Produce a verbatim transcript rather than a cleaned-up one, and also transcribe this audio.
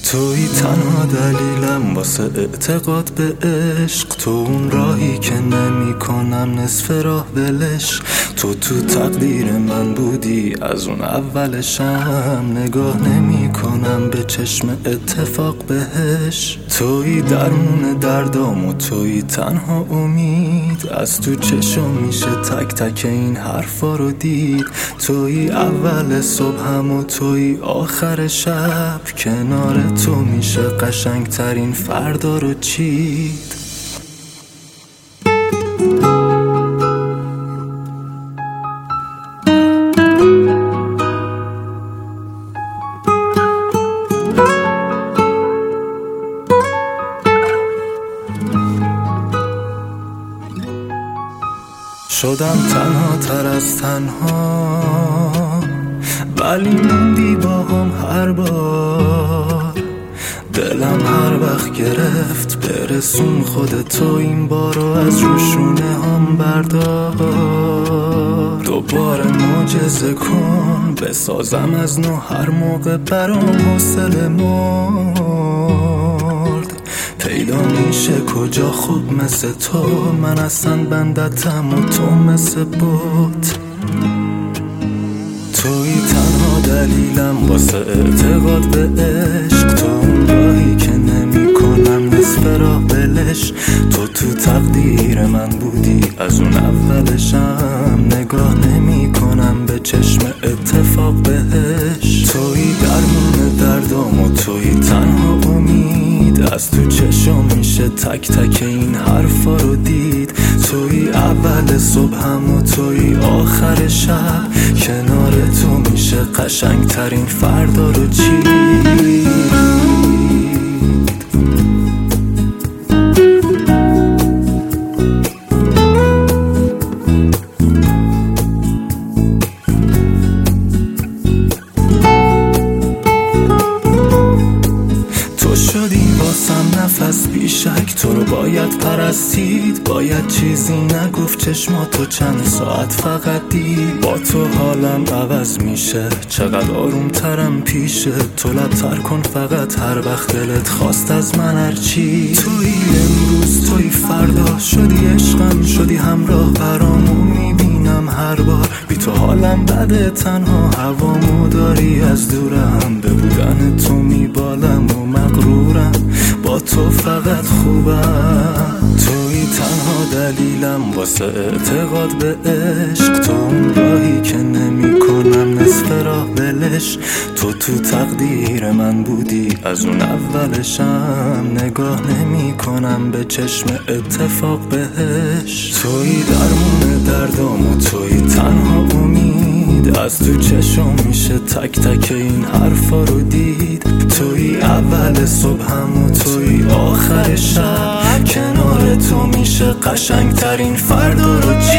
توی تنها دلیلم واسه اعتقاد به عشق، تو اون راهی که نمی کنم نصف راه ولش. تو تو تقدیر من بودی از اون اولشم، نگاه نمی کنم به چشم اتفاق بهش. توی درمون دردام و توی تنها امید، از تو چشم میشه تک تک این حرفا رو دید. توی اول صبحم و توی آخر شب، کنار تو میشه قشنگ ترین فردا رو چید. شدم تنها تر از تنها، ولی موندی با هم هر بار. دلم هر وقت گرفت برسون خودتو این بارو از روشونه هم بردار. دوباره معجزه کن بسازم از نو، هر موقع برام حوصله مرد. پیدا میشه کجا خوب مثل تو، من اصلا بندتم و تو مثل بوت. توی تنها دلیلم واسه اعتقاد به عشق، تو اون راهی که نمی کنم نصف راه ولش. تو تو تقدیر من بودی از اون اولشم، نگاه نمی کنم به چشم اتفاق بهش. توی درمون دردام و توی تنها امید، از تو چشم میشه تک تک این حرفا رو دید. توی اول صبحم و توی آخر شب، کنار تو میشه قشنگ ترین فردا رو چید. شدی واسم نفس بیشک، تو رو باید پرستید. باید چیزی نگفت چشماتو چند ساعت فقط دید. با تو حالم عوض میشه، چقدر آروم ترم پیشه. تو لبتر کن فقط هر وقت دلت خواست از من هرچی. توی امروز توی فردا، شدی عشقم شدی همراه برامو میبینم هر بار. بی تو حالم بده، تنها هوامو داری از دورم. به بودن تو میبالم و مغرورم، با تو فقط خوبم. توی تنها دلیلم واسه اعتقاد به عشق، تو اون راهی که نمی کنم نصف راه ولش. تو تو تقدیر من بودی از اون اولشم، نگاه نمی کنم به چشم اتفاق بهش. توی درمون دردام و توی تنها امید، از تو چشم میشه تک تک این حرفا رو دید. توی اول صبحم و توی آخر شب، کنار تو میشه قشنگ ترین فردا رو چید.